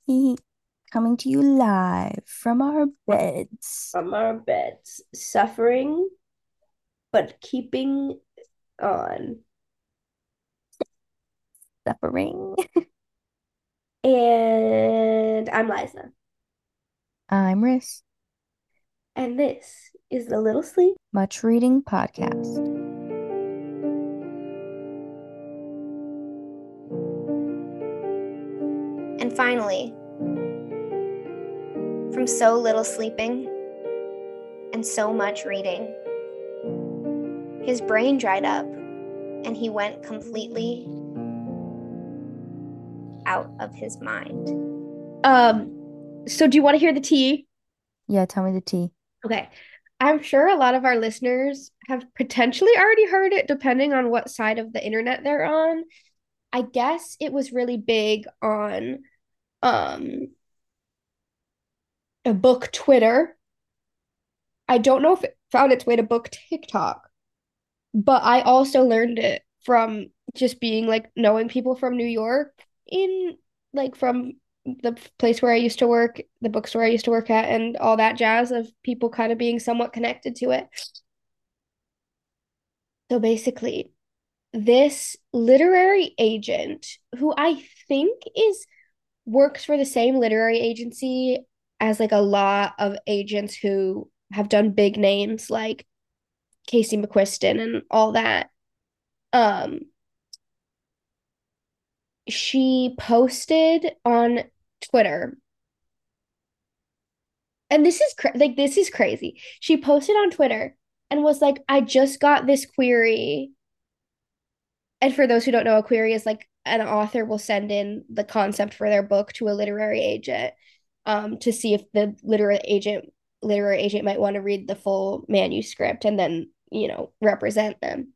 Coming to you live from our beds. From our beds, suffering but keeping on. Suffering. And I'm Liza, I'm Riss. and this is the Little Sleep. Much Reading Podcast. And finally, from so little sleeping and so much reading, his brain dried up and he went completely out of his mind. So do you want to hear the tea? Yeah, tell me the tea. Okay. I'm sure a lot of our listeners have potentially already heard it, depending on what side of the internet they're on. I guess it was really big on um a book Twitter. I don't know if it found its way to book TikTok, but I also learned it from just being like knowing people from New York in like from the place where I used to work, the bookstore I used to work at, and all that jazz of people kind of being somewhat connected to it. So basically, this literary agent who I think is works for the same literary agency as like a lot of agents who have done big names like Casey McQuiston and all that. Um, she posted on Twitter, and this is crazy. She posted on Twitter and was like, "I just got this query." And for those who don't know, a query is like an author will send in the concept for their book to a literary agent, to see if the literary agent might want to read the full manuscript and then represent them.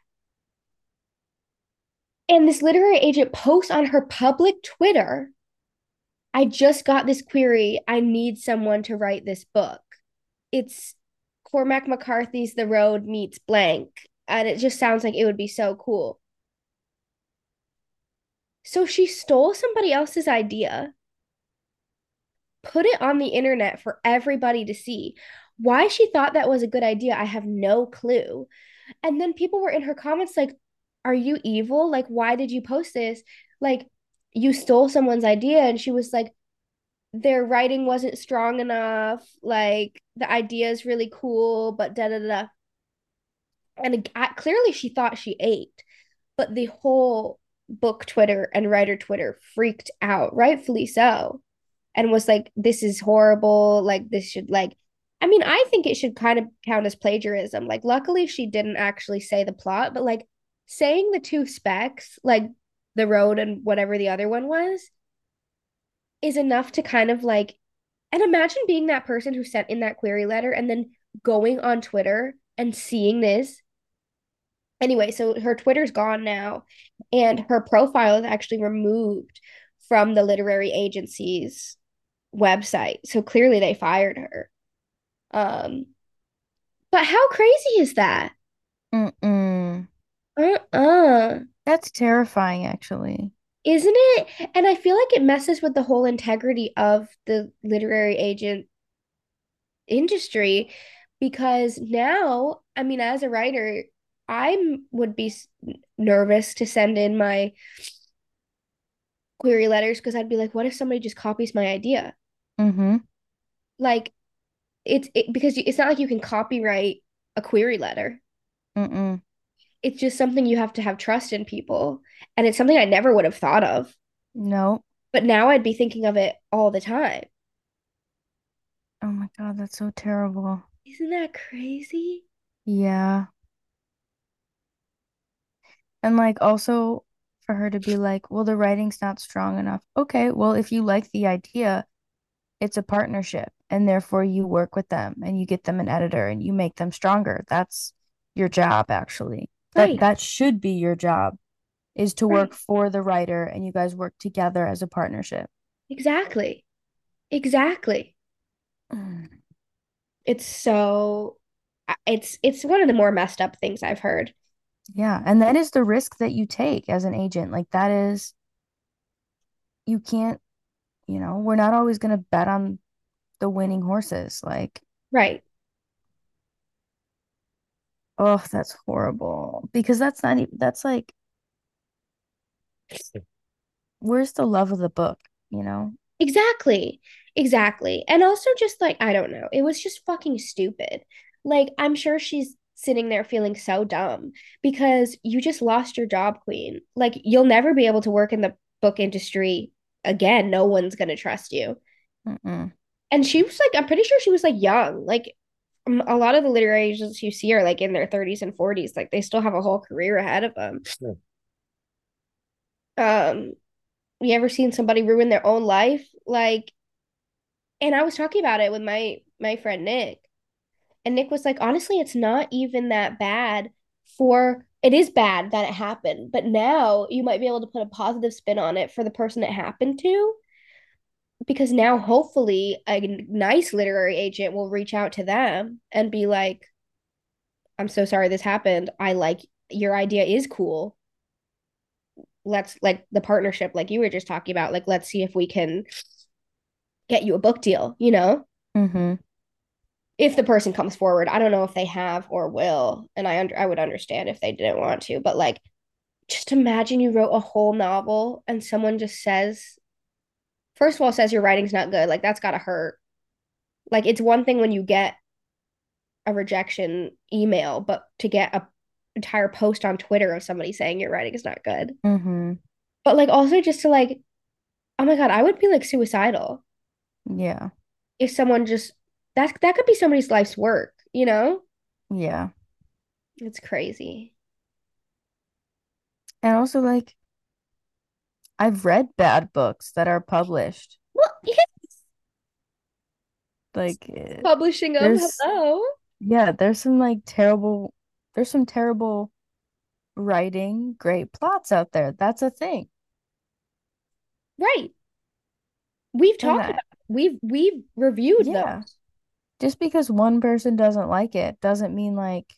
And this literary agent posts on her public Twitter, I just got this query. I need someone to write this book. It's Cormac McCarthy's The Road meets blank. And it just sounds like it would be so cool. So she stole somebody else's idea, put it on the internet for everybody to see. Why she thought that was a good idea, I have no clue. And then people were in her comments like, are you evil? Like, why did you post this? Like, you stole someone's idea. And she was like, their writing wasn't strong enough. Like, the idea is really cool, but da da da. And clearly she thought she ate, but the whole book Twitter and writer Twitter freaked out, rightfully so, and was like, this is horrible. Like, this should, like, I mean, I think it should kind of count as plagiarism. Like, luckily, she didn't actually say the plot, but like saying the two specs, like the road and whatever the other one was, is enough to kind of like, and imagine being that person who sent in that query letter and then going on Twitter and seeing this. Anyway, so her Twitter's gone now, and her profile is actually removed from the literary agency's website. So clearly they fired her. Um, but how crazy is that? Mm-mm. Uh-uh. That's terrifying, actually. Isn't it? And I feel like it messes with the whole integrity of the literary agent industry because now, I mean, as a writer, I would be nervous to send in my query letters because I'd be like, what if somebody just copies my idea? Mm-hmm. Like, because it's not like you can copyright a query letter. Mm-mm. It's just something you have to have trust in people. And it's something I never would have thought of. No. But now I'd be thinking of it all the time. Oh my God, that's so terrible. Isn't that crazy? Yeah. And like also for her to be like, well, the writing's not strong enough. Okay, well, if you like the idea, it's a partnership and therefore you work with them and you get them an editor and you make them stronger. That's your job, actually. That Right, that should be your job is to work right. for the writer and you guys work together as a partnership. Exactly. Exactly. Mm. It's one of the more messed up things I've heard. Yeah, and that is the risk that you take as an agent. Like that is you can't we're not always going to bet on the winning horses. Like, Right. oh, that's horrible. Because that's not even, that's like, where's the love of the book, you know? Exactly. Exactly. And also just like, I don't know, it was just fucking stupid. Like, I'm sure she's sitting there feeling so dumb because you just lost your job, queen. Like, you'll never be able to work in the book industry again. No one's gonna trust you. Mm-mm. And she was like, I'm pretty sure she was like young. Like, a lot of the literary agents you see are like in their 30s and 40s. Like, they still have a whole career ahead of them. Um, you ever seen somebody ruin their own life? Like, and I was talking about it with my friend Nick, and Nick was like, honestly, it's not even that bad. For it is bad that it happened, but now you might be able to put a positive spin on it for the person it happened to, because now hopefully a nice literary agent will reach out to them and be like, I'm so sorry this happened. I like your idea is cool. Let's like the partnership like you were just talking about. Like let's see if we can get you a book deal, you know? Mm-hmm. If the person comes forward. I don't know if they have or will, and I would understand if they didn't want to, but like just imagine you wrote a whole novel and someone just says, first of all, says your writing's not good. Like that's gotta hurt. Like it's one thing when you get a rejection email, but to get a entire post on Twitter of somebody saying your writing is not good. Mm-hmm. But like also just to like, oh my God, I would be like suicidal Yeah. if someone just that could be somebody's life's work, you know? Yeah. It's crazy. And also, like, I've read bad books that are published. Well, yeah, Like, publishing them. there's, Hello. yeah, there's some terrible writing, great plots out there. That's a thing. Right. We've And talked about we've reviewed those. yeah, just because one person doesn't like it doesn't mean like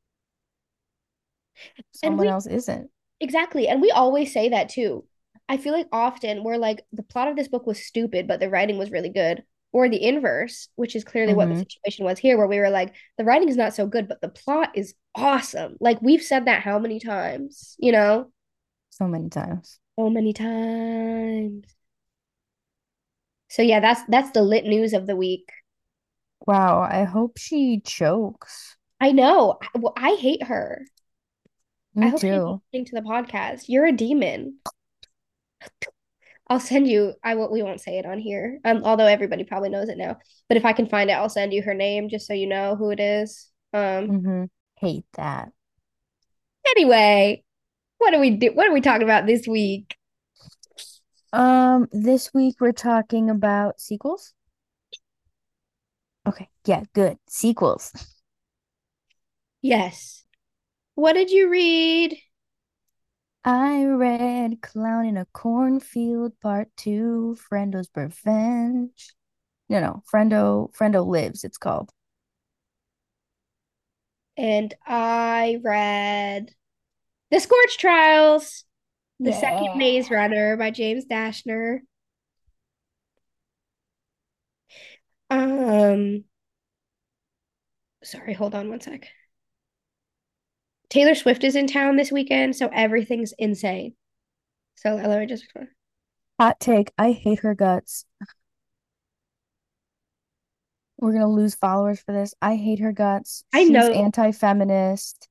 And someone we else isn't. exactly. And we always say that too. I feel like often we're like the plot of this book was stupid, but the writing was really good. Or the inverse, which is clearly what the Mm-hmm. situation was here, where we were like, the writing is not so good, but the plot is awesome. Like we've said that how many times, you know? So many times. So many times. So yeah, that's the lit news of the week. Wow, I hope she chokes. I know. Well, I hate her. I Me hope she's too. listening to the podcast. You're a demon. I'll send you. I won't. We won't say it on here. Although everybody probably knows it now. But if I can find it, I'll send you her name just so you know who it is. Mm-hmm. Hate that. Anyway, what do we do? What are we talking about this week? This week we're talking about sequels. Okay, yeah, good. Sequels. Yes. What did you read? I read Clown in a Cornfield Part 2, Frendo's Revenge. No, Frendo Lives, it's called. And I read The Scorch Trials, The Second Yeah. Maze Runner by James Dashner. Um, sorry, hold on one sec. Taylor Swift is in town this weekend, so everything's insane. So let me just. Hot take, I hate her guts. We're gonna lose followers for this. I hate her guts. I She's know. anti-feminist.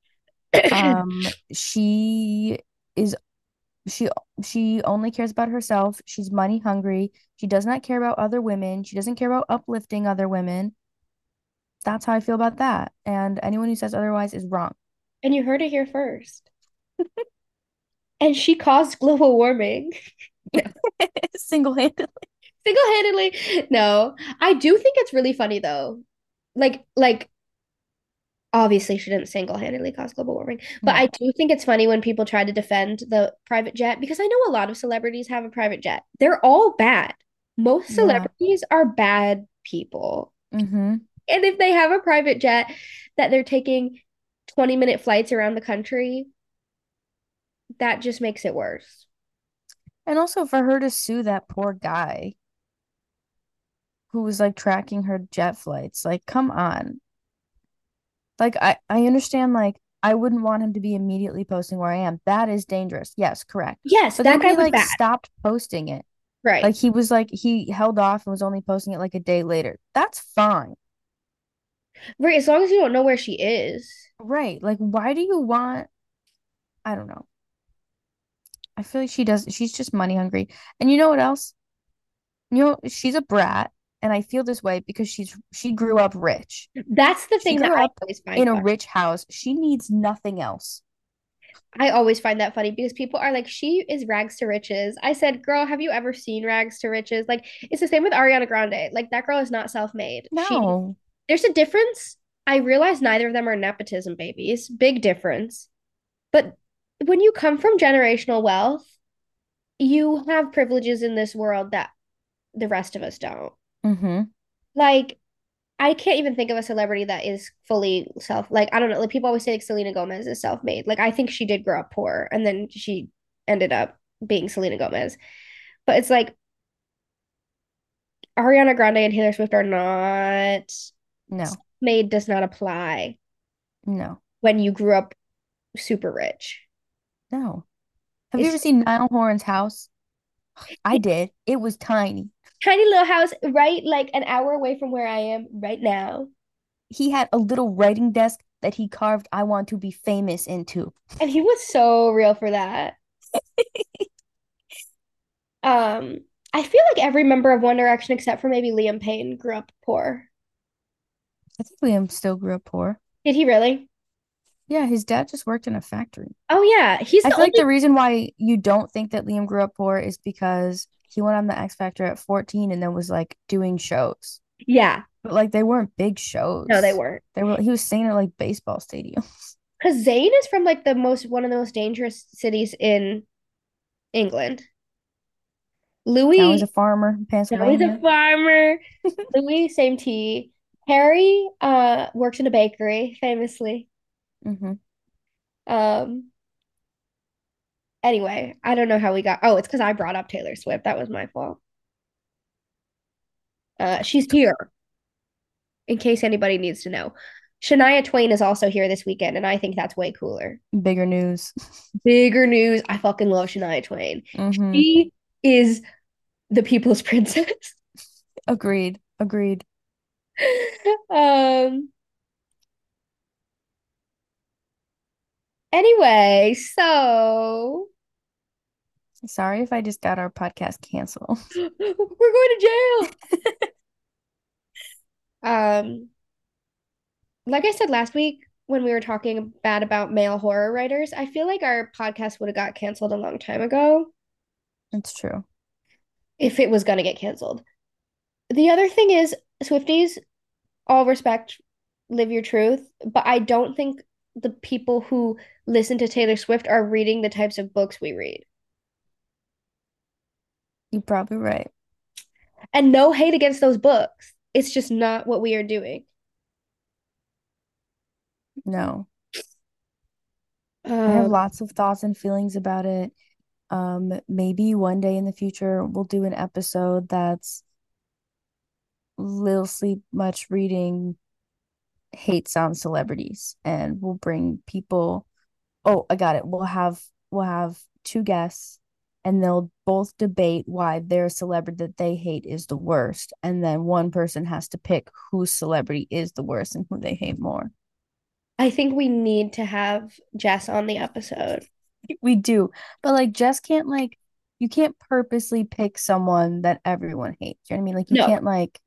She is she she only cares about herself. She's money hungry. She does not care about other women. She doesn't care about uplifting other women. That's how I feel about that. And anyone who says otherwise is wrong. And you heard it here first. And she caused global warming Single-handedly. single-handedly. No, I do think it's really funny though. Like obviously she didn't single-handedly cause global warming, but I No. do think it's funny when people try to defend the private jet because I know a lot of celebrities have a private jet. They're all bad. Most Yeah. celebrities are bad people. Mm-hmm. And if they have a private jet that they're taking 20-minute flights around the country, that just makes it worse. And also for her to sue that poor guy. who was like tracking her jet flights. Like, come on. Like I understand like I wouldn't want him to be immediately posting where I am. That is dangerous. Yes, correct. Yes, But then that guy he was like bad. stopped posting it. Right. Like he held off and was only posting it like a day later. That's fine. Right. As long as you don't know where she is. Right. Like why do you want I don't know. I feel like she's just money hungry. And you know what else? You know, she's a brat and I feel this way because she grew up rich. That's the She thing that grew I up always find in a funny. rich house. She needs nothing else. I always find that funny because people are like, she is rags to riches. I said, girl, have you ever seen rags to riches? Like, it's the same with Ariana Grande. Like, that girl is not self-made. No. There's a difference. I realize neither of them are nepotism babies. Big difference. But when you come from generational wealth, you have privileges in this world that the rest of us don't. Mm-hmm. Like, I can't even think of a celebrity that is fully like I don't know, like people always say like Selena Gomez is self-made. Like I think she did grow up poor and then she ended up being Selena Gomez. But it's like Ariana Grande and Taylor Swift are not No. made does not apply No. when you grew up super rich. No. Have you ever It's seen Niall Horan's house? I did. It was tiny. tiny little house right like an hour away from where I am right now. He had a little writing desk that he carved I want to be famous into. And he was so real for that. Um, I feel like every member of One Direction except for maybe Liam Payne grew up poor. I think Liam still grew up poor. Did he really? Yeah, his dad just worked in a factory. Oh yeah, he's I the feel like the only reason why you don't think that Liam grew up poor is because he went on the X Factor at 14 and then was like doing shows. yeah. But like they weren't big No, they shows. weren't. He was singing at like baseball stadiums. Because Zayn is from like the most one of the most dangerous cities in England. Now he's a Louis, farmer in now he's a Pennsylvania. farmer. Louis, same tea. Harry works in a bakery, famously. Hmm. Um, anyway, I don't know how we got oh, it's because I brought up Taylor Swift. That was my fault. She's here, in case anybody needs to know. Shania Twain is also here this weekend, and I think that's way cooler. Bigger news. Bigger news. I fucking love Shania Twain. Hmm. She is the people's princess. Agreed. Agreed. um anyway, so Sorry if I just got our podcast canceled. we're going to jail. Um like I said last week when we were talking bad about male horror writers, I feel like our podcast would have got canceled a long time ago It's true. if it was going to get canceled. The other thing is Swifties, all respect, live your truth, but I don't think the people who listen to Taylor Swift are reading the types of books we read. You're probably right. And no hate against those books. It's just not what we are doing. No. I have Um, lots of thoughts and feelings about it. Maybe one day in the future we'll do an episode that's Lil Sleep Much reading hates on celebrities and we'll bring people. Oh, I got it. We'll have two guests and they'll both debate why their celebrity that they hate is the worst. And then one person has to pick whose celebrity is the worst and who they hate more. I think we need to have Jess on the episode. We do. But like Jess can't like you can't purposely pick someone that everyone hates. You know what I mean? Like No,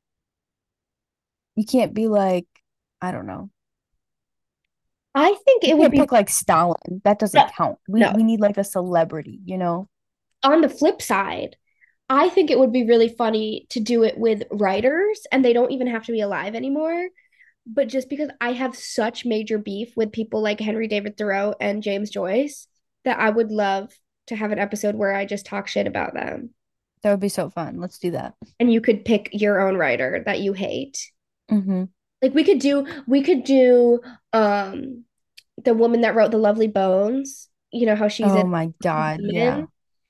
you can't be like, I don't know. I think You it would can't be pick like Stalin. That doesn't no, count. We no. we need like a celebrity, you know? On the flip side, I think it would be really funny to do it with writers and they don't even have to be alive anymore. But just because I have such major beef with people like Henry David Thoreau and James Joyce, that I would love to have an episode where I just talk shit about them. That would be so fun. Let's do that. And you could pick your own writer that you hate. Mm-hmm. Like we could do the woman that wrote The Lovely Bones, you know how she's Oh in my God. Yeah. Women. We could do like one of the TERFs, like J.K. Rowling, Margaret.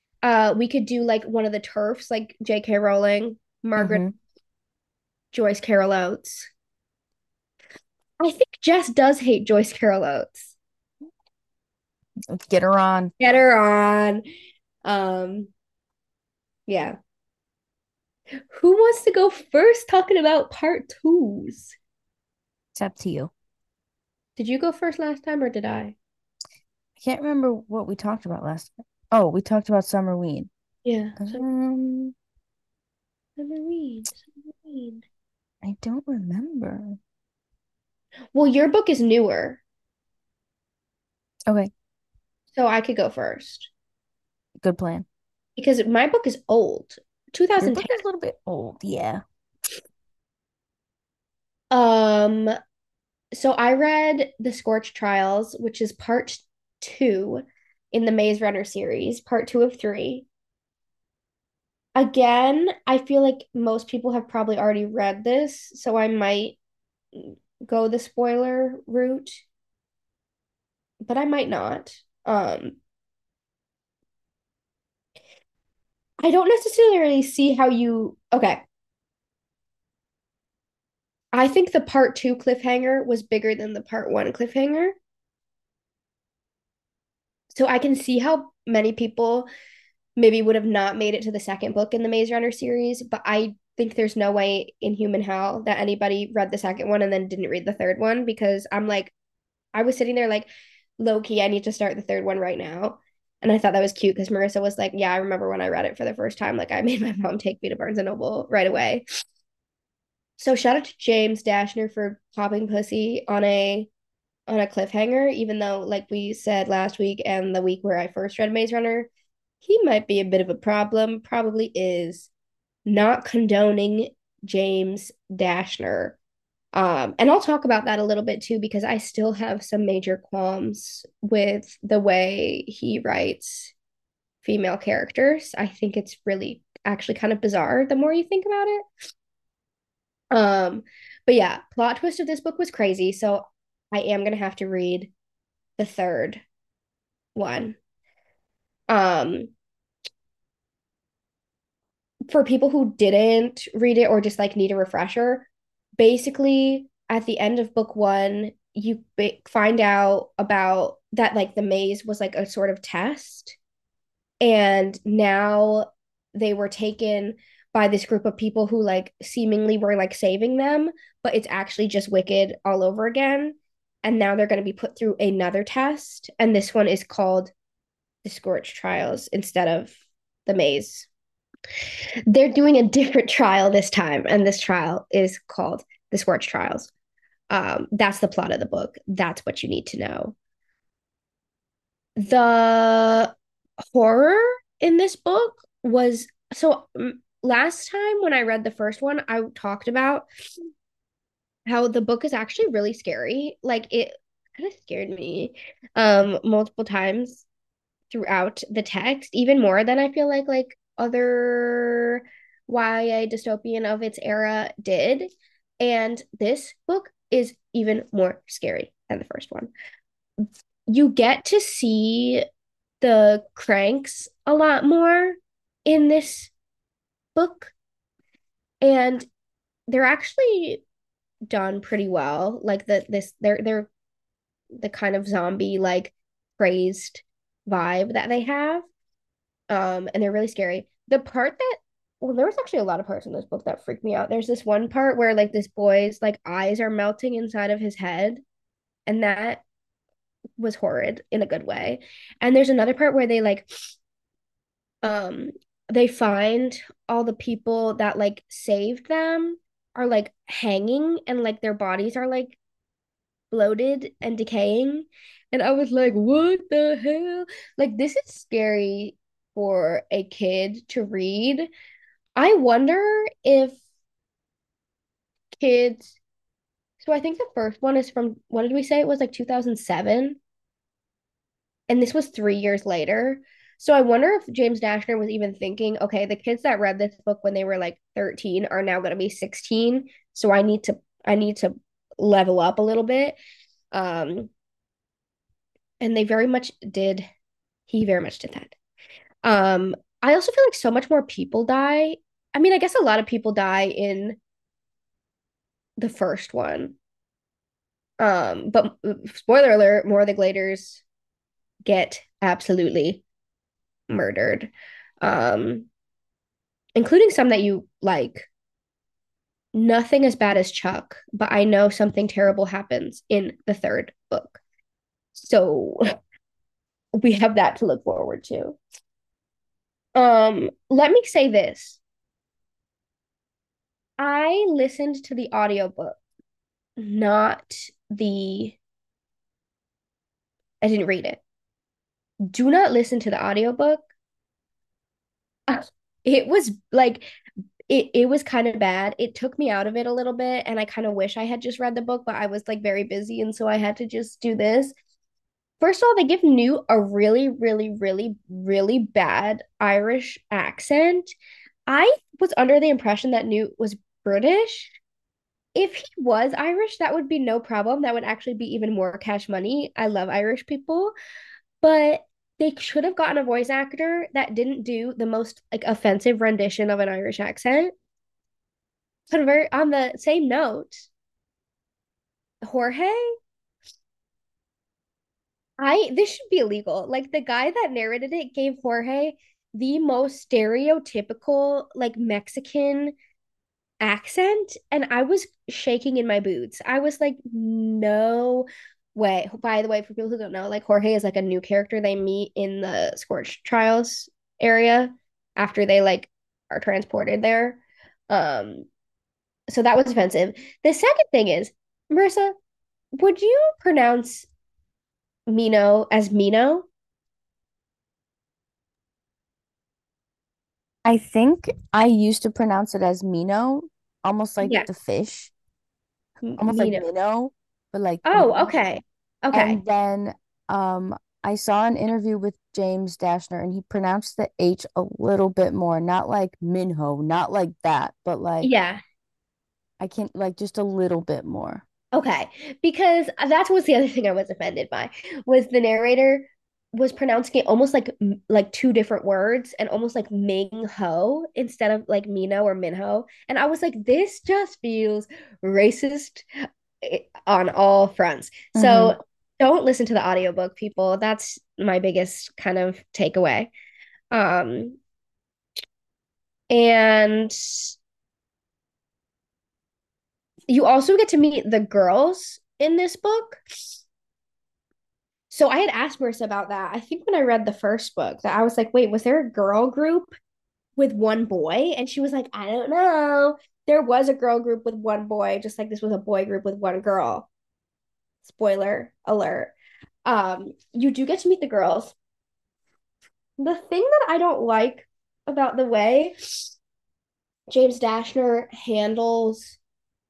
Mm-hmm. Margaret. Joyce Carol Oates. I think Jess does hate Joyce Carol Oates. Let's get her on. Get her on. Um, yeah. Who wants to go first talking about part twos? It's up to you. Did you go first last time or did I? I can't remember what we talked about last time. Oh, we talked about Summerween. Yeah. Um, Submarine. Submarine. I don't remember. Well, your book is newer, Okay, so I could go first good plan. because my book is old, Your book 2010. is a little bit old. Yeah. Um, so I read The Scorch Trials, which is part two in the Maze Runner series, part two of three. Again, I feel like most people have probably already read this, so I might go the spoiler route, but I might not. I don't necessarily see how you, okay. I think the part two cliffhanger was bigger than the part one cliffhanger. So I can see how many people maybe would have not made it to the second book in the Maze Runner series, but I think there's no way in human hell that anybody read the second one and then didn't read the third one because I'm like, I was sitting there like, low key, I need to start the third one right now. And I thought that was cute because Marissa was like, yeah, I remember when I read it for the first time. Like, I made my mom take me to Barnes and Noble right away. So shout out to James Dashner for popping pussy on a cliffhanger, even though, like we said last week and the week where I first read Maze Runner, he might be a bit of a problem, probably is not condoning James Dashner. And I'll talk about that a little bit too, because I still have some major qualms with the way he writes female characters. I think it's really actually kind of bizarre the more you think about it. Um, but yeah, plot twist of this book was crazy. So I am gonna have to read the third one. Um, for people who didn't read it or just like need a refresher, basically at the end of book one, you find out about that like the maze was like a sort of test, and now they were taken by this group of people who like seemingly were like saving them, but it's actually just Wicked all over again. And now they're going to be put through another test, and this one is called the Scorch Trials instead of the maze. They're doing a different trial this time, and this trial is called the Scorch Trials. That's the plot of the book. That's what you need to know. The horror in this book was so last time when I read the first one, I talked about how the book is actually really scary. Like it kind of scared me multiple times throughout the text, even more than I feel like other YA dystopian of its era did. And this book is even more scary than the first one. You get to see the cranks a lot more in this book, and they're actually done pretty well. Like they're the kind of zombie like crazed vibe that they have. And they're really scary. The part that well, there was actually a lot of parts in this book that freaked me out. There's this one part where like this boy's like eyes are melting inside of his head, and that was horrid in a good way. And there's another part where um they find all the people that like saved them are like hanging and like their bodies are like bloated and decaying. And I was like, what the hell? Like, this is scary for a kid to read. I wonder if kids, so I think the first one is from, what did we say? It was like 2007. And this was 3 years later. So I wonder if James Dashner was even thinking, okay, the kids that read this book when they were like 13 are now going to be 16. So I need to level up a little bit. Um, and they very much did. He very much did that. I also feel like so much more people die. I mean, I guess a lot of people die in the first one. But spoiler alert, more of the Gladers get absolutely murdered. Um, including some that you like. Nothing as bad as Chuck, but I know something terrible happens in the third book. So we have that to look forward to. Let me say this. I listened to the audiobook, not the I didn't read it. Do not listen to the audiobook. It was like it was kind of bad. It took me out of it a little bit, and I kind of wish I had just read the book, but I was like very busy, and so I had to just do this. First of all, they give Newt a really, really, really, really bad Irish accent. I was under the impression that Newt was British. If he was Irish, that would be no problem. That would actually be even more cash money. I love Irish people, but they should have gotten a voice actor that didn't do the most like offensive rendition of an Irish accent. Convert on the same note, Jorge, I this should be illegal. Like the guy that narrated it gave Jorge the most stereotypical like Mexican accent, and I was shaking in my boots. I was like, no way. By the way, for people who don't know, like Jorge is like a new character they meet in the Scorch Trials area after they like are transported there. Um, so that was offensive. The second thing is, Marissa, would you pronounce Mino as Mino? I think I used to pronounce it as Mino, almost like Yeah, the fish, almost like Mino. minnow, but like Oh, Mino. okay. Okay. And then I saw an interview with James Dashner and he pronounced the H a little bit more, not like Minho, not like that, but like Yeah. I can't like just a little bit more. Okay. Because that was the other thing I was offended by was the narrator was pronouncing it almost like two different words and almost like Ming Ho instead of like Mino or Minho. And I was like, this just feels racist on all fronts. Hmm. So don't listen to the audiobook, people. That's my biggest kind of takeaway. Um, and you also get to meet the girls in this book. So I had asked Marissa about that. I think when I read the first book, that I was like, wait, was there a girl group with one boy? And she was like, I don't know. There was a girl group with one boy, just like this was a boy group with one girl. Spoiler alert. You do get to meet the girls. The thing that I don't like about the way James Dashner handles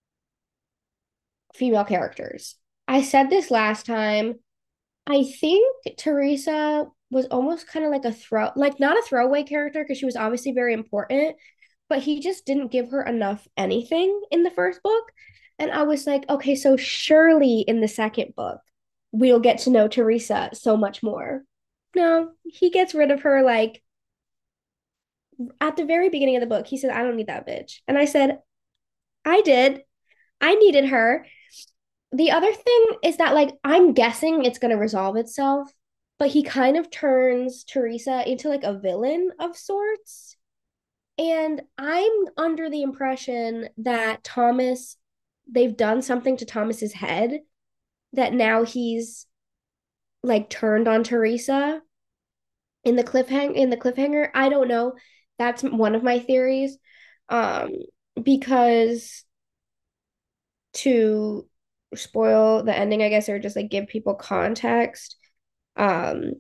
female characters. I said this last time. I think Teresa was almost kind of like like not a throwaway character because she was obviously very important, but he just didn't give her enough anything in the first book. And I was like, okay, so surely in the second book, we'll get to know Teresa so much more. No, he gets rid of her like at the very beginning of the book. He said, I don't need that bitch. And I said, I did. I needed her. The other thing is that like I'm guessing it's going to resolve itself, but he kind of turns Teresa into like a villain of sorts. And I'm under the impression that they've done something to Thomas's head that now he's like turned on Teresa in the cliffhanger. I don't know. That's one of my theories. Um, because to spoil the ending, I guess, or just like give people context. Um,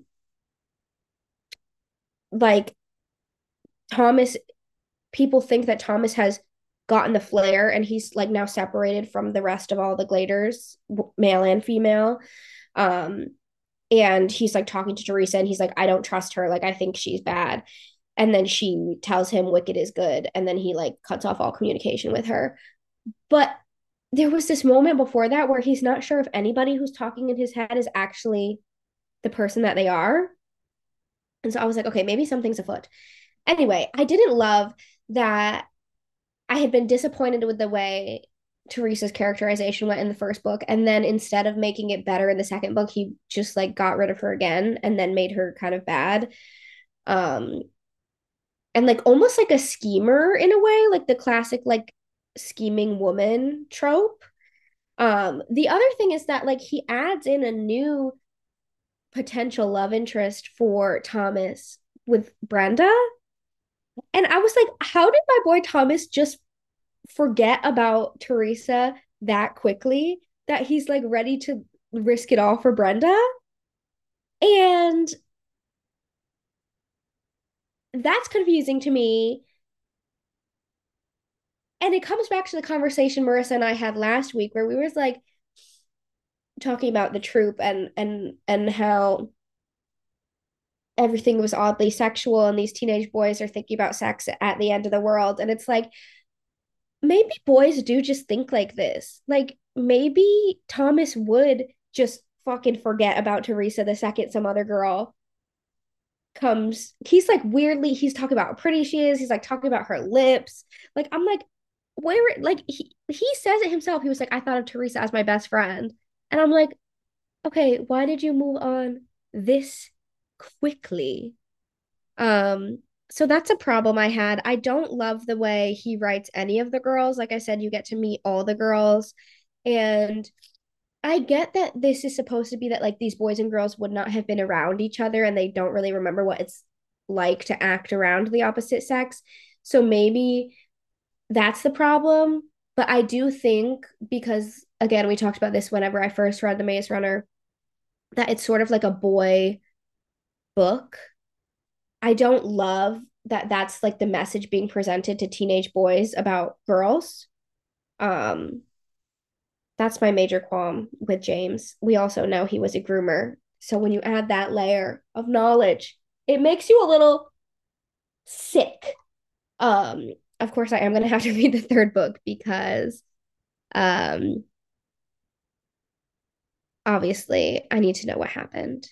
like Thomas, people think that Thomas has gotten the flare and he's like now separated from the rest of all the Gladers, male and female. Um, and he's like talking to Teresa and he's like, I don't trust her. Like, I think she's bad. And then she tells him Wicked is good. And then he like cuts off all communication with her. But there was this moment before that where he's not sure if anybody who's talking in his head is actually the person that they are. And so I was like, okay, maybe something's afoot. Anyway, I didn't love that I had been disappointed with the way Teresa's characterization went in the first book. And then instead of making it better in the second book, he just like got rid of her again and then made her kind of bad. Um, and like almost like a schemer in a way, like the classic like scheming woman trope. The other thing is that like he adds in a new potential love interest for Thomas with Brenda. And I was like, how did my boy Thomas just forget about Teresa that quickly that he's like ready to risk it all for Brenda? And that's confusing to me. And it comes back to the conversation Marissa and I had last week where we was like talking about the troop and how everything was oddly sexual and these teenage boys are thinking about sex at the end of the world. And it's like maybe boys do just think like this. Like maybe Thomas would just fucking forget about Teresa the second some other girl comes. He's like weirdly, he's talking about how pretty she is. He's like talking about her lips. Like I'm like, where like he says it himself. He was like, I thought of Teresa as my best friend. And I'm like, okay, why did you move on this quickly? Um, so that's a problem I had. I don't love the way he writes any of the girls. Like I said, you get to meet all the girls. And I get that this is supposed to be that like these boys and girls would not have been around each other and they don't really remember what it's like to act around the opposite sex. So maybe that's the problem. But I do think because again, we talked about this whenever I first read The Maze Runner, that it's sort of like a boy book. I don't love that that's like the message being presented to teenage boys about girls. Um, that's my major qualm with James. We also know he was a groomer. So when you add that layer of knowledge, it makes you a little sick. Um, of course, I am going to have to read the third book because um, obviously I need to know what happened.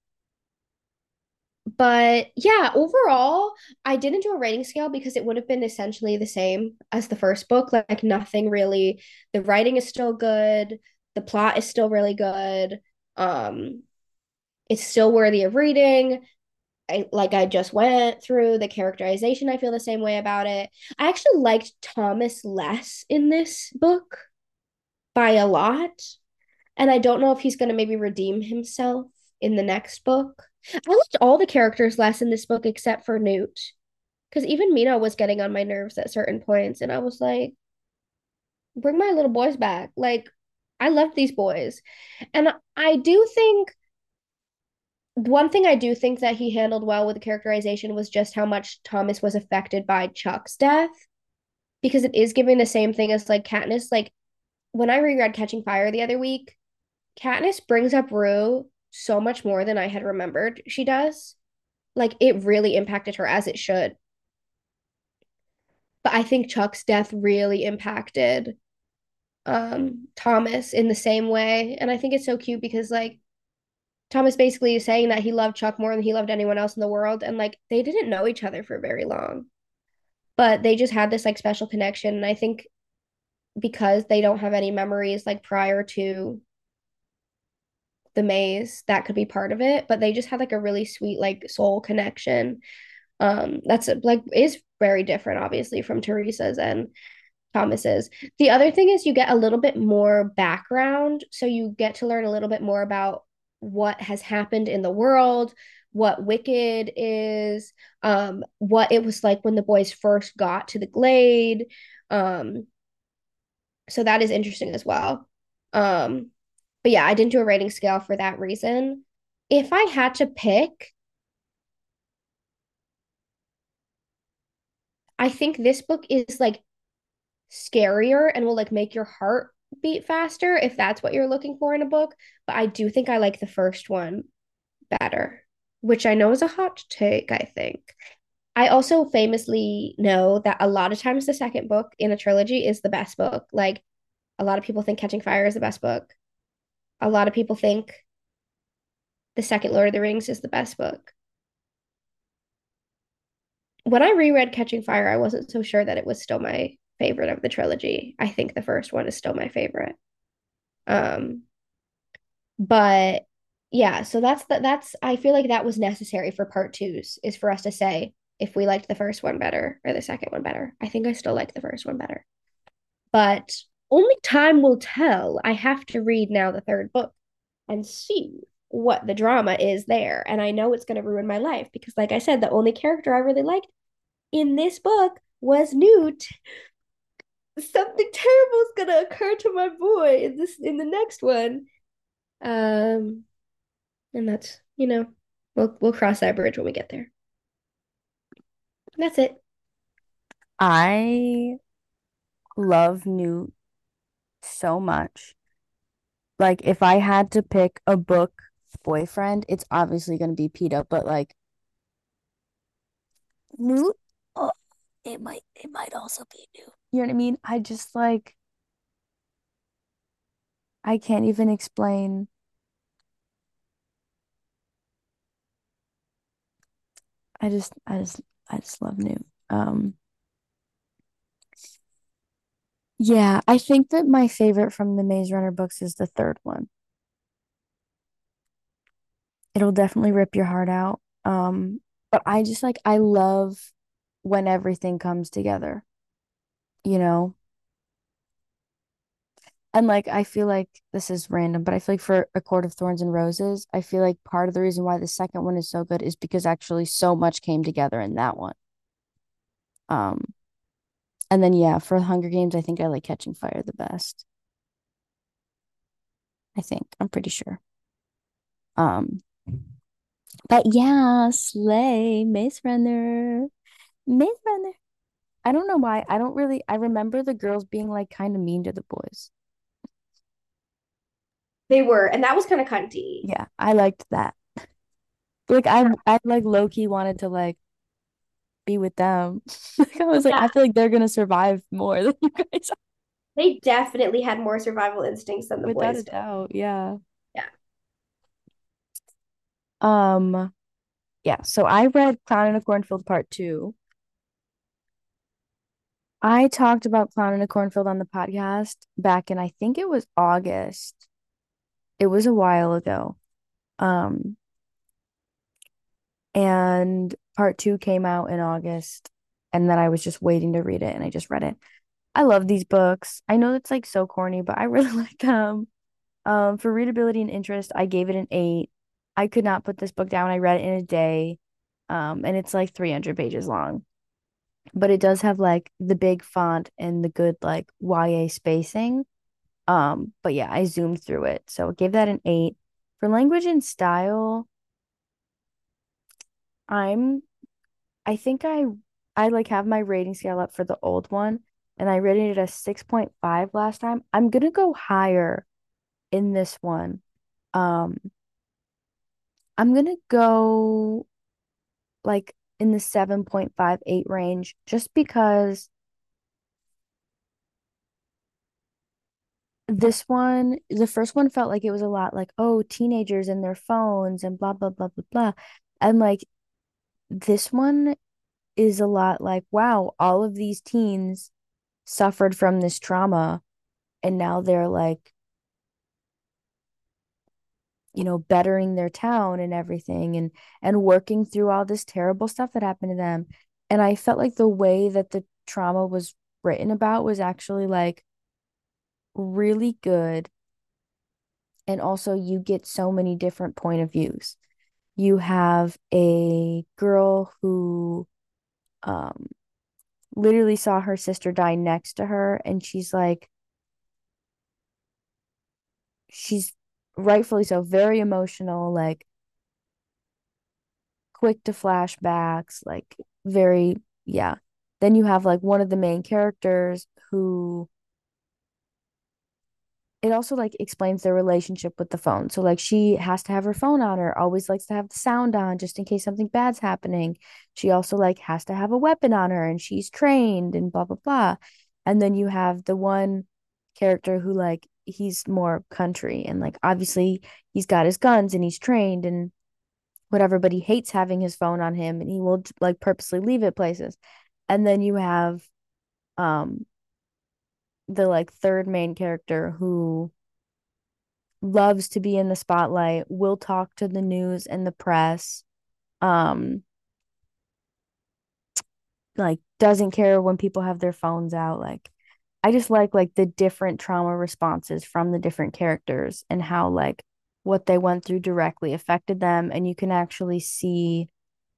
But yeah, overall, I didn't do a rating scale because it would have been essentially the same as the first book. Like nothing really, the writing is still good, the plot is still really good. Um, it's still worthy of reading. I just went through the characterization, I feel the same way about it. I actually liked Thomas less in this book by a lot. And I don't know if he's going to maybe redeem himself in the next book. I liked all the characters less in this book except for Newt. Because even Mina was getting on my nerves at certain points. And I was like, bring my little boys back. Like, I love these boys. And I do think one thing I do think that he handled well with the characterization was just how much Thomas was affected by Chuck's death. Because it is giving the same thing as like Katniss. Like, when I reread Catching Fire the other week, Katniss brings up Rue so much more than I had remembered she does. Like it really impacted her as it should. But I think Chuck's death really impacted Thomas in the same way. And I think it's so cute because like Thomas basically is saying that he loved Chuck more than he loved anyone else in the world. And like they didn't know each other for very long. But they just had this like special connection. And I think because they don't have any memories like prior to the maze, that could be part of it, but they just had like a really sweet like soul connection. That's like is very different obviously from Teresa's and Thomas's. The other thing is you get a little bit more background, so you get to learn a little bit more about what has happened in the world, what Wicked is, what it was like when the boys first got to the Glade. Um, so that is interesting as well. Um, but yeah, I didn't do a rating scale for that reason. If I had to pick, I think this book is like scarier and will like make your heart beat faster if that's what you're looking for in a book. But I do think I like the first one better, which I know is a hot take, I think. I also famously know that a lot of times the second book in a trilogy is the best book. Like a lot of people think Catching Fire is the best book. A lot of people think the second Lord of the Rings is the best book. When I reread Catching Fire, I wasn't so sure that it was still my favorite of the trilogy. I think the first one is still my favorite. Um, but yeah, so that's I feel like that was necessary for part twos, is for us to say if we liked the first one better or the second one better. I think I still like the first one better. But only time will tell. I have to read now the third book and see what the drama is there. And I know it's going to ruin my life because, like I said, the only character I really liked in this book was Newt. Something terrible is going to occur to my boy in the next one. Um, and that's, we'll cross that bridge when we get there. That's it. I love Newt so much. Like, if I had to pick a book boyfriend, it's obviously going to be Peeta, but like Newt, oh, it might also be Newt. You know what I mean? I just like, I can't even explain. I just, I just, I just love Newt. Yeah, I think that my favorite from the Maze Runner books is the third one. It'll definitely rip your heart out. But I just like I love when everything comes together, you know? And like I feel like this is random, but I feel like for A Court of Thorns and Roses, I feel like part of the reason why the second one is so good is because actually so much came together in that one. Um, and then yeah, for Hunger Games, I think I like Catching Fire the best. I think. I'm pretty sure. Um, but yeah, Slay, Maze Runner. Maze Runner. I don't know why. I remember the girls being like kind of mean to the boys. They were, and that was kind of cunty. Yeah, I liked that. Like I like low key wanted to like be with them. Like I was like, Yeah, I feel like they're gonna survive more than you guys are. they definitely had more survival instincts than the Without a boys did. doubt. Yeah. Yeah. Um, yeah, so I read Clown in a Cornfield Part 2. I talked about Clown in a Cornfield on the podcast back in I think it was August. It was a while ago. Um, and part two came out in August, and then I was just waiting to read it, and I just read it. I love these books. I know it's like so corny, but I really like them. For readability and interest, I gave it an 8. I could not put this book down. I read it in a day. And it's like 300 pages long. But it does have like the big font and the good like YA spacing. But yeah, I zoomed through it. So I gave that an 8. For language and style, I'm I think I like have my rating scale up for the old one, and I rated it a 6.5 last time. I'm gonna go higher in this one. Um, I'm gonna go like in the 7.58 range just because the first one felt like it was a lot like, oh, teenagers and their phones and blah blah blah blah blah. And like this one is a lot like, wow, all of these teens suffered from this trauma and now they're like, bettering their town and everything and working through all this terrible stuff that happened to them. And I felt like the way that the trauma was written about was actually like really good. And also you get so many different point of views. You have a girl who um literally saw her sister die next to her, and she's rightfully so very emotional, like quick to flashbacks, like very, yeah. Then you have like one of the main characters who it also like explains their relationship with the phone. So like she has to have her phone on her, always likes to have the sound on just in case something bad's happening. She also like has to have a weapon on her and she's trained and blah blah blah. And then you have the one character who like he's more country and like obviously he's got his guns and he's trained and whatever, but he hates having his phone on him and he will like purposely leave it places. And then you have um the like third main character who loves to be in the spotlight, will talk to the news and the press, um, like doesn't care when people have their phones out. Like I just like the different trauma responses from the different characters and how like what they went through directly affected them. And you can actually see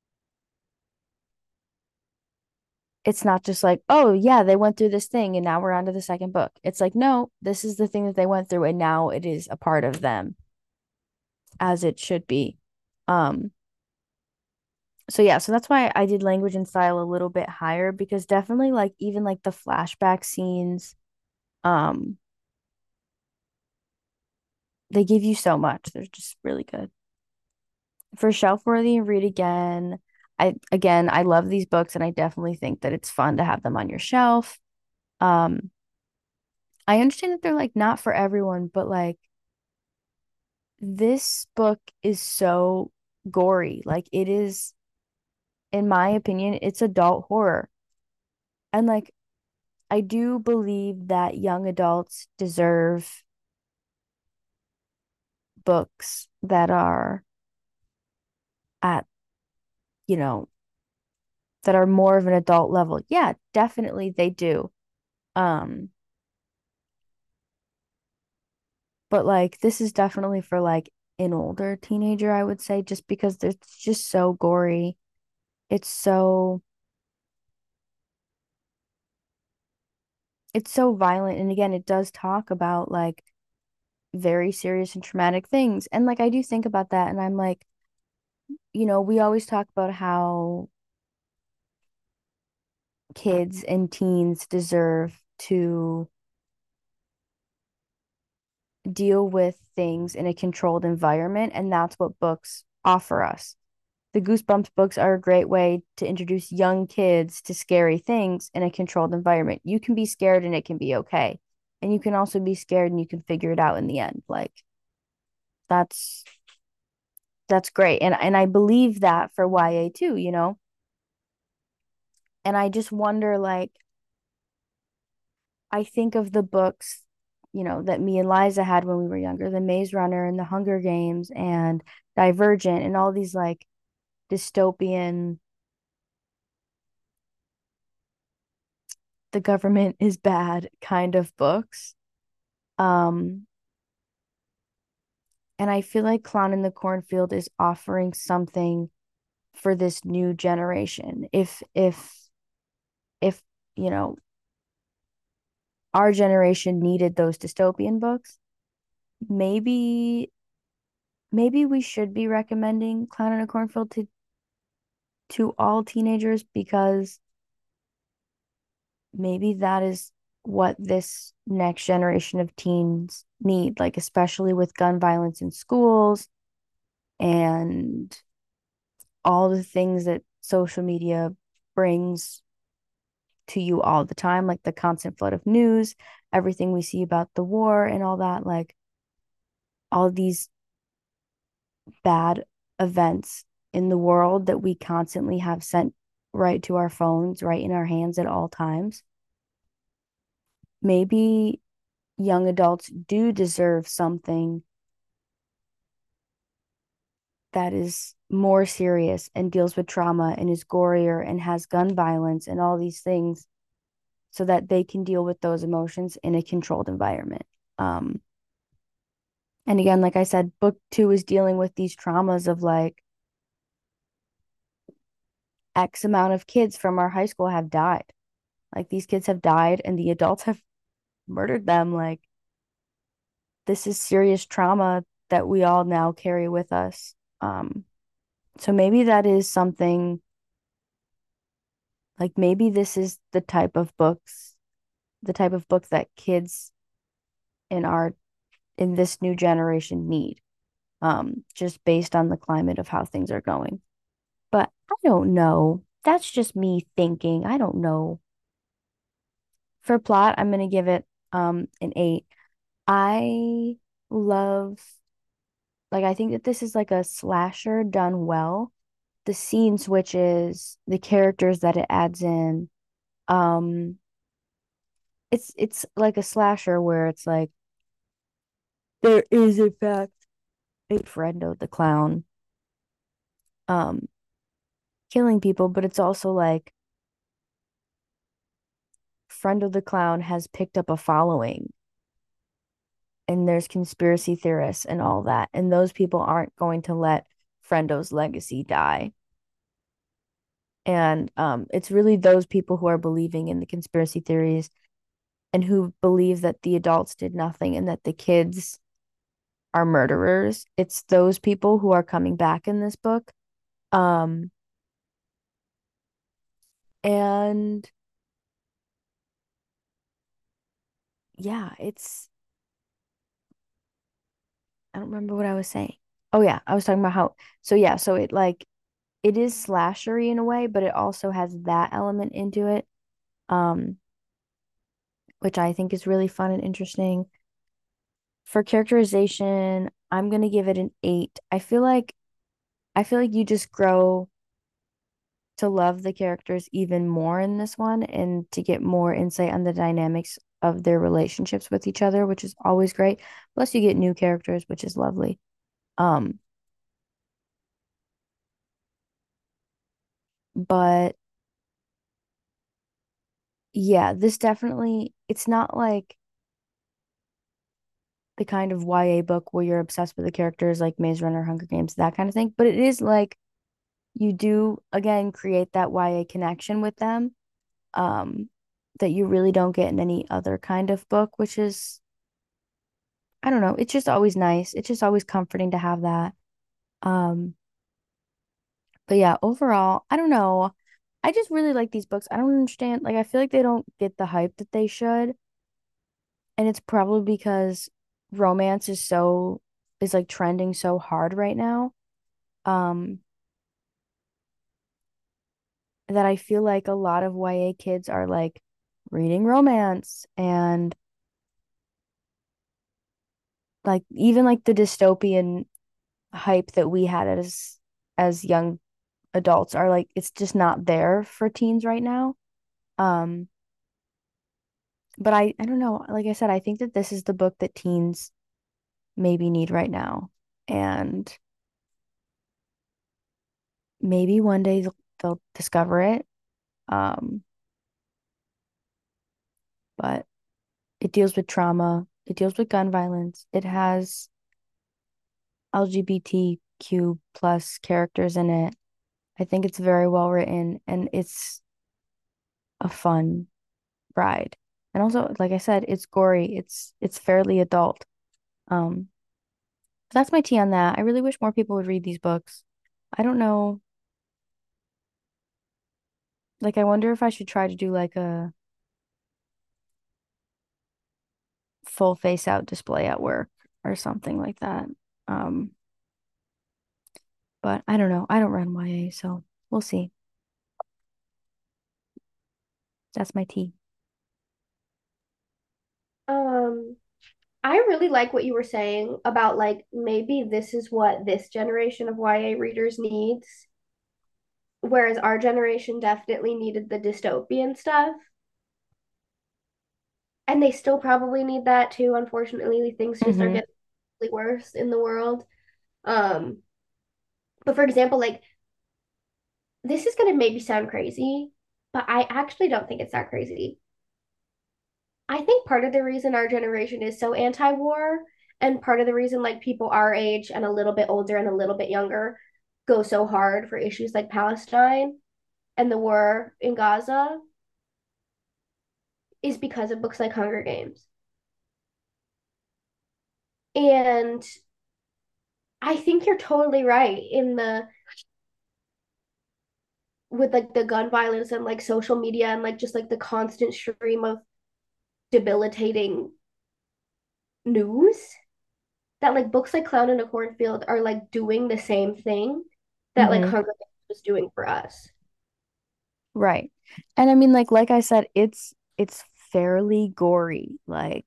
it's not just like, oh yeah, they went through this thing and now we're on to the second book. It's like, no, this is the thing that they went through and now it is a part of them as it should be. Um, so yeah, so that's why I did language and style a little bit higher because definitely like even like the flashback scenes, um, they give you so much. They're just really good. For shelf worthy and read again, I love these books and I definitely think that it's fun to have them on your shelf. Um, I understand that they're like not for everyone, but like this book is so gory. Like it is, in my opinion, it's adult horror. And like I do believe that young adults deserve books that are at, you know, that are more of an adult level. Yeah, definitely they do. Um, but like this is definitely for like an older teenager, I would say, just because it's just so gory. It's so it's so violent. And again, it does talk about like very serious and traumatic things. And like I do think about that and I'm like, we always talk about how kids and teens deserve to deal with things in a controlled environment, and that's what books offer us. The Goosebumps books are a great way to introduce young kids to scary things in a controlled environment. You can be scared and it can be okay. And you can also be scared and you can figure it out in the end. Like that's that's great. And I believe that for YA too. And I just wonder like I think of the books, that me and Liza had when we were younger, The Maze Runner and The Hunger Games and Divergent and all these like dystopian, the government is bad kind of books. Um, and I feel like Clown in the Cornfield is offering something for this new generation. If, you know, our generation needed those dystopian books, maybe maybe we should be recommending Clown in a Cornfield to all teenagers because maybe that is what this next generation of teens need, like especially with gun violence in schools and all the things that social media brings to you all the time, like the constant flood of news, everything we see about the war and all that, like all these bad events in the world that we constantly have sent right to our phones, right in our hands at all times. Maybe young adults do deserve something that is more serious and deals with trauma and is gorier and has gun violence and all these things so that they can deal with those emotions in a controlled environment. Um, and again, like I said, book two is dealing with these traumas of like X amount of kids from our high school have died. Like these kids have died and the adults have murdered them. Like this is serious trauma that we all now carry with us. So maybe that is something like maybe this is the type of book that kids in our in this new generation need. Just based on the climate of how things are going. But I don't know. That's just me thinking. I don't know. For plot, I'm gonna give it an 8. I love I think that this is like a slasher done well. The scene switches, the characters that it adds in, um, it's like a slasher where it's like there is in fact a Frendo the clown um killing people, but it's also like Frendo the clown has picked up a following and there's conspiracy theorists and all that, and those people aren't going to let Frendo's legacy die. And it's really those people who are believing in the conspiracy theories and who believe that the adults did nothing and that the kids are murderers. It's those people who are coming back in this book. Um, and yeah, I don't remember what I was saying. Oh yeah, I was talking about how, so yeah, so it like, it is slashery in a way, but it also has that element into it, um, which I think is really fun and interesting. For characterization, I'm gonna give it an 8. I feel like you just grow to love the characters even more in this one and to get more insight on the dynamics of their relationships with each other, which is always great. Plus you get new characters, which is lovely. Um, but yeah, this definitely it's not like the kind of YA book where you're obsessed with the characters like Maze Runner, Hunger Games, that kind of thing, but it is like you do again create that YA connection with them um that you really don't get in any other kind of book, which is I don't know, it's just always nice. It's just always comforting to have that. Um, but yeah, overall, I don't know. I just really like these books. I don't understand. Like, I feel like they don't get the hype that they should. And it's probably because romance is like trending so hard right now. Um, that I feel like a lot of YA kids are like reading romance and like even like the dystopian hype that we had as young adults are like it's just not there for teens right now. Um, but I don't know. Like I said, I think that this is the book that teens maybe need right now. And maybe one day they'll discover it. Um, but it deals with trauma, it deals with gun violence, it has LGBTQ plus characters in it. I think it's very well written and it's a fun ride. And also, like I said, it's gory. It's fairly adult. Um, that's my tea on that. I really wish more people would read these books. I don't know. Like, I wonder if I should try to do like a full face out display at work or something like that. Um, but I don't know. I don't run YA, so we'll see. That's my tea. Um, I really like what you were saying about like maybe this is what this generation of YA readers needs, whereas our generation definitely needed the dystopian stuff. And they still probably need that too. Unfortunately, things just are Mm-hmm. getting really worse in the world. Um, but for example, like this is gonna maybe sound crazy, but I actually don't think it's that crazy. I think part of the reason our generation is so anti-war and part of the reason like people our age and a little bit older and a little bit younger go so hard for issues like Palestine and the war in Gaza is because of books like Hunger Games. And I think you're totally right in the with like the gun violence and like social media and like just like the constant stream of debilitating news that like books like Clown in a Cornfield are like doing the same thing that like Mm-hmm. Hunger Games was doing for us. Right. And I mean, like I said, it's fairly gory. Like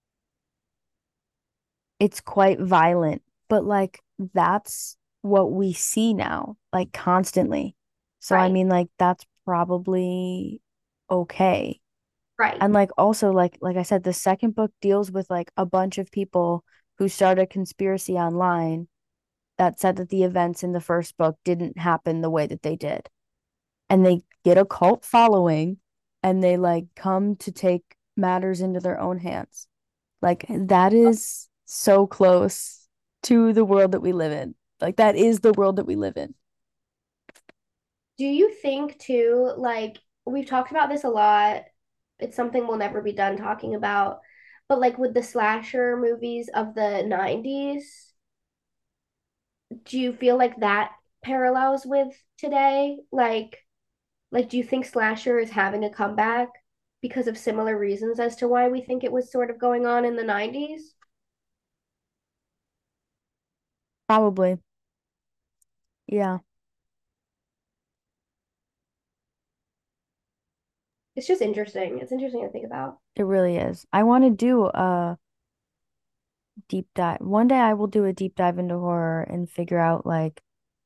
it's quite violent, but like that's what we see now, like constantly. So I Right. mean, like that's probably okay. Right. And like also like I said, the second book deals with like a bunch of people who started a conspiracy online that said that the events in the first book didn't happen the way that they did. And they get a cult following and they like come to take matters into their own hands. Like that is so close to the world that we live in. Like that is the world that we live in. Do you think too, like we've talked about this a lot, it's something we'll never be done talking about, but like with the slasher movies of the 90s, do you feel like that parallels with today? Like do you think slasher is having a comeback because of similar reasons as to why we think it was sort of going on in the 90s? Probably. Yeah, It's just interesting. It's interesting to think about. it really is. I want to do a deep dive. One day I will do a deep dive into horror and figure out like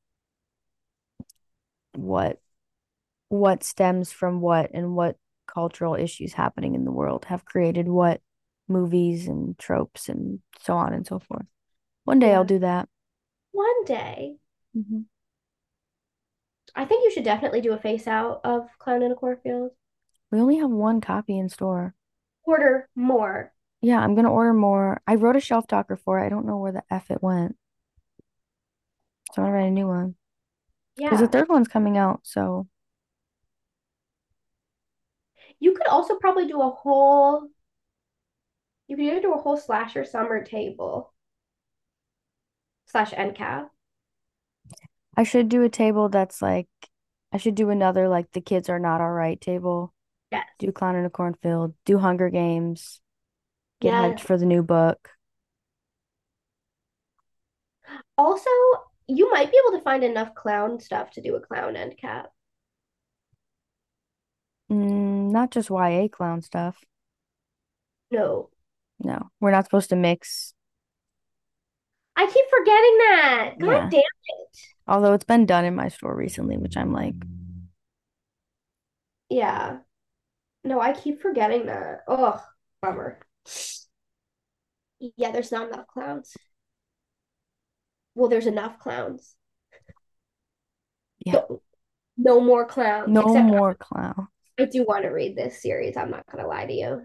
what what stems from what and what cultural issues happening in the world have created what movies and tropes and so on and so forth. One day I'll Yeah. do that. One day, Mhm. I think you should definitely do a face out of Clown in a Cornfield. We only have one copy in store. Order more. Yeah, I'm gonna order more. I wrote a shelf talker for it. I don't know where the F it went. So I'm gonna write a new one. Because the Yeah. third one's coming out, so You could also probably do a whole, you could either do a whole slasher summer table slash end cap. I should do a table that's like I should do another like the kids are not all right table. Yes. Do Clown in a Cornfield, do Hunger Games, get hyped Yes. for the new book. Also, you might be able to find enough clown stuff to do a clown end cap. Not just YA clown stuff. No. No, we're not supposed to mix. I keep forgetting that. God Yeah. damn it. Although it's been done in my store recently, which I'm like, Yeah. No, I keep forgetting that. Oh, bummer. Yeah, there's not enough clowns. Well, there's enough clowns. yeah, No, no more clowns, no except more clown. I do want to read this series. I'm not gonna lie to you.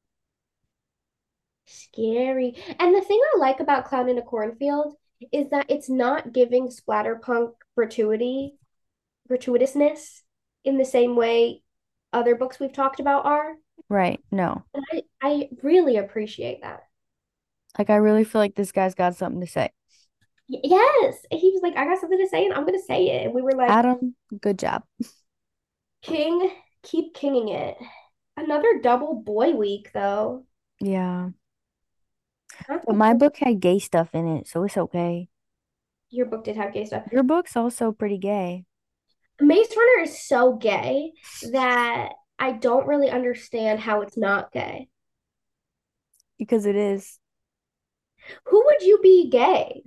Scary. And the thing I like about Clown in a Cornfield is that it's not giving splatterpunk gratuitousness in the same way other books we've talked about are. Right. No. And I really appreciate that. Like I really feel like this guy's got something to say. Yes. He was like, I got something to say and I'm gonna say it. And we were like, Adam, good job. King, keep kinging it. Another double boy week though. Yeah. That's But my book had gay stuff in it, so it's okay. your book did have gay stuff. Your book's also pretty gay Maze Runner is so gay that I don't really understand how it's not gay. because it is. Who would you be gay?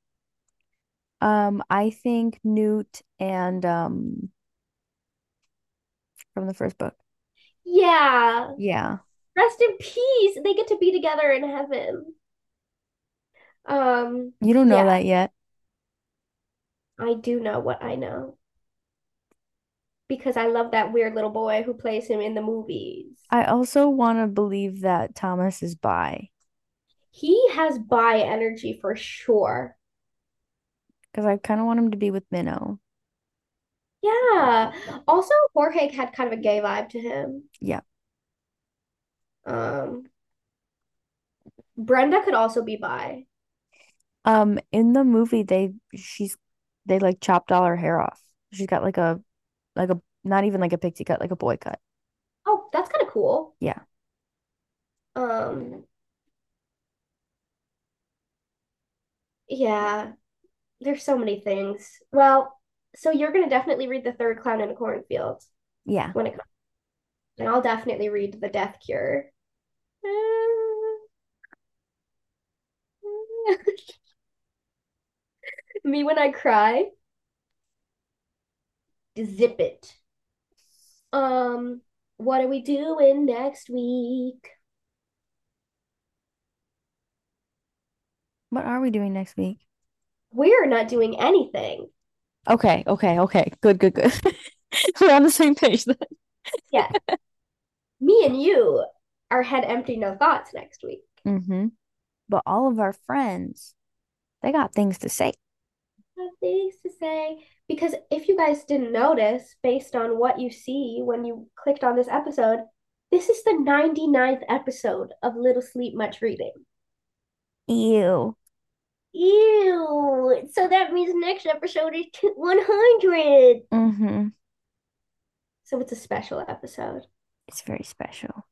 I think Newt and from the first book. Yeah. Yeah. Rest in peace. They get to be together in heaven. You don't know Yeah, that yet. I do know what I know because I love that weird little boy who plays him in the movies. I also want to believe that Thomas is bi He has bi energy for sure. because I kind of want him to be with Minnow. Yeah. Also, Jorge had kind of a gay vibe to him. Yeah. Um, Brenda could also be bi. In the movie they like chopped all her hair off. She's got like a not even like a pixie cut, like a boy cut. Oh, that's kind of cool. Yeah. Um, yeah, there's so many things. Well, so you're gonna definitely read the third Clown in a Cornfield Yeah. when it comes, and I'll definitely read The Death Cure. Me when I cry, zip it. Um, What are we doing next week? What are we doing next week? We're not doing anything. Okay, okay, okay. Good, good, good. We're on the same page then. Yeah, me and you are head empty, no thoughts next week. Mm-hmm. But all of our friends, they got things to say. Have things to say. Because if you guys didn't notice, based on what you see when you clicked on this episode, this is the 99th episode of Little Sleep Much Reading. Ew. Ew. So that means next episode is 100. Mm-hmm. So it's a special episode. It's very special.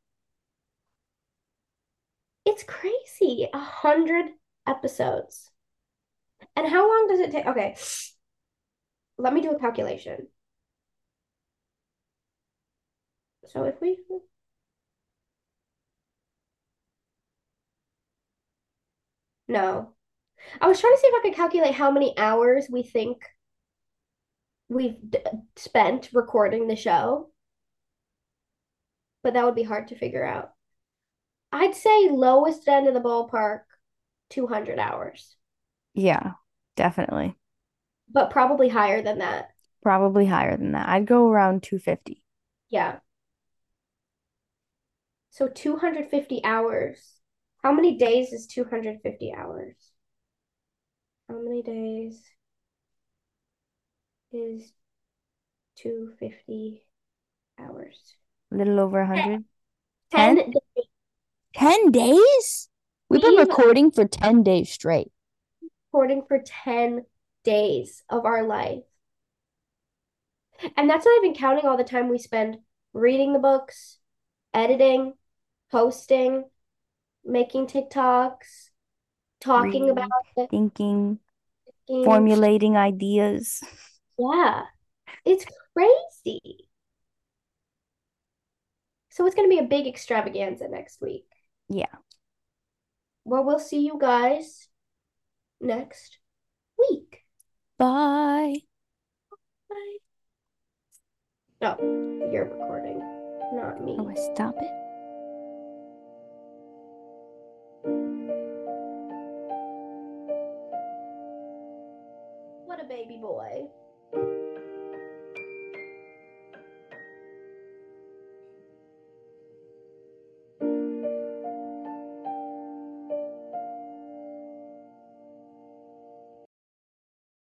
It's crazy. 100 episodes. And how long does it take? Okay, let me do a calculation. So if we, no, I was trying to see if I could calculate how many hours we think we've spent recording the show, but that would be hard to figure out. I'd say lowest end of the ballpark, 200 hours, Yeah, definitely. but probably higher than that. Probably higher than that. I'd go around 250. Yeah. So 250 hours. How many days is 250 hours? How many days is 250 hours? A little over 100. 10 10? days. 10 days? We've been We've recording for 10 days straight. recording for 10 days of our life. And that's not even counting all the time we spend reading the books, editing, posting, making TikToks, talking about Reading, it. thinking, formulating ideas. Yeah, it's crazy. So it's going to be a big extravaganza next week. Yeah. Well, we'll see you guys next week. Bye. Bye. No, you're recording, not me. Oh, stop it.